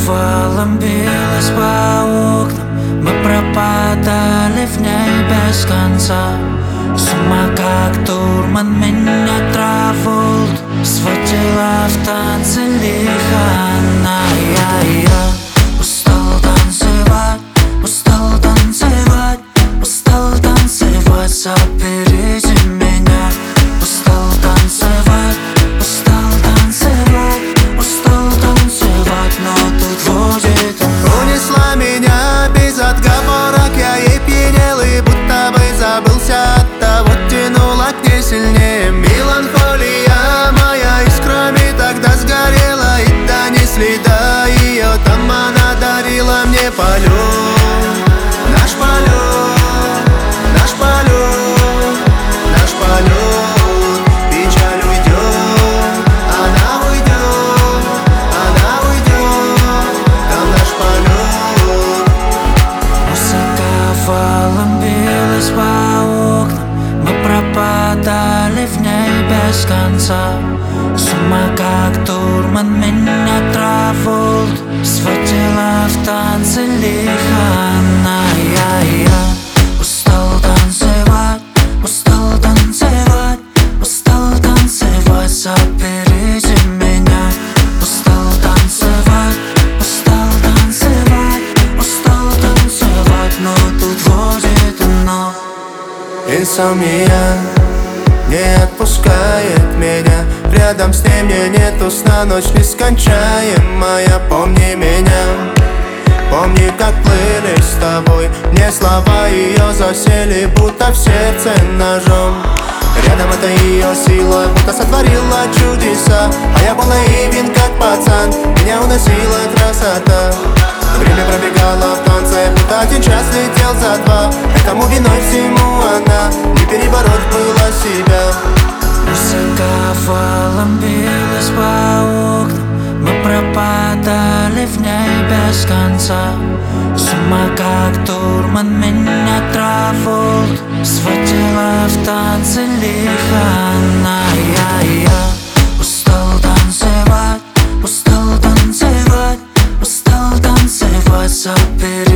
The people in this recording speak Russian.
валом билась по окнам, мы пропадали в ней без конца. С ума как дурман меня Траволт сводила в танце лихо она. Я устал танцевать, устал танцевать, устал танцевать, заберите меня. Устал танцевать, устал танцевать, устал танцевать, но тут водит она. Унесла меня без отговорок, я ей пьянел и будто бы забылся. Оттого тянула к ней сильнее. Меланхолия моя искрами тогда сгорела, и донесли до ее. Там она дарила мне полет, наш полет, наш полет, наш полет. Печаль уйдет, она уйдет, она уйдет. Там наш полет. Музыка валом билась по окнам, мы пропадали в ней без конца. С ума как дурман меня Траволт сводила в танце лихо она. Я устал танцевать, устал танцевать, устал танцевать, заберите меня. Устал танцевать, устал танцевать, устал танцевать, но тут водит оно. Инсомния не отпускает меня. Рядом с ней мне нету сна, ночь нескончаемая. Помни меня, помни, как плыли с тобой. Мне слова ее засели, будто в сердце ножом. Рядом это ее сила, будто сотворила чудеса. А я был наивен, как пацан, меня уносила красота. Время пробегало в танце, будто один час летел за два. Этому виной всему она, не перебороть было себя. Музыка валом билась по окнам, мы пропадали в ней без конца. С ума как дурман меня Траволт сводила в танце лихо она. Я устал танцевать, устал танцевать, устал танцевать, забери